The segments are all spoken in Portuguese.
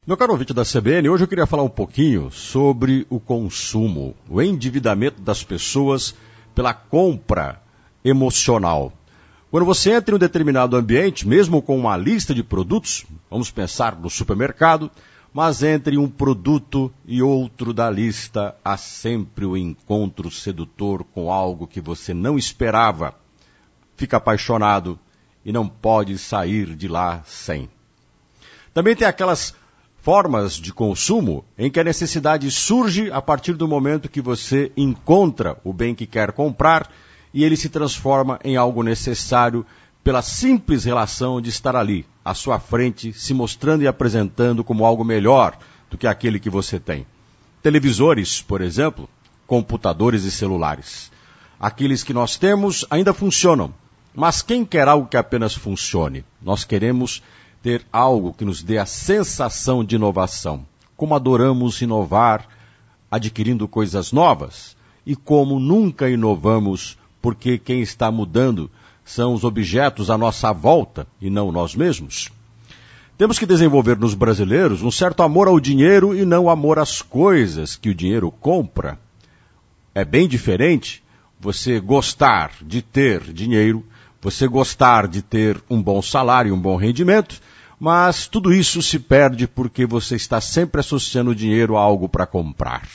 Meu caro ouvinte da CBN, hoje eu queria falar um pouquinho sobre o consumo, o endividamento das pessoas pela compra emocional. Quando você entra em um determinado ambiente, mesmo com uma lista de produtos, vamos pensar no supermercado, mas entre um produto e outro da lista, há sempre o encontro sedutor com algo que você não esperava. Fica apaixonado e não pode sair de lá sem. Também tem aquelas formas de consumo em que a necessidade surge a partir do momento que você encontra o bem que quer comprar e ele se transforma em algo necessário pela simples relação de estar ali, à sua frente, se mostrando e apresentando como algo melhor do que aquele que você tem. Televisores, por exemplo, computadores e celulares. Aqueles que nós temos ainda funcionam, mas quem quer algo que apenas funcione? Nós queremos ter algo que nos dê a sensação de inovação. Como adoramos inovar adquirindo coisas novas e como nunca inovamos porque quem está mudando são os objetos à nossa volta e não nós mesmos. Temos que desenvolver nos brasileiros um certo amor ao dinheiro e não amor às coisas que o dinheiro compra. É bem diferente você gostar de ter dinheiro, você gostar de ter um bom salário, um bom rendimento, mas tudo isso se perde porque você está sempre associando o dinheiro a algo para comprar.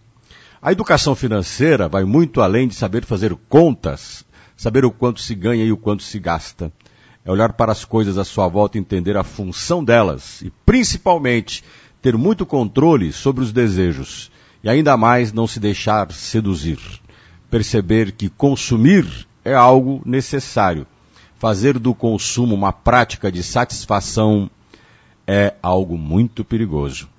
A educação financeira vai muito além de saber fazer contas, saber o quanto se ganha e o quanto se gasta. É olhar para as coisas à sua volta e entender a função delas e, principalmente, ter muito controle sobre os desejos e ainda mais não se deixar seduzir. Perceber que consumir é algo necessário. Fazer do consumo uma prática de satisfação é algo muito perigoso.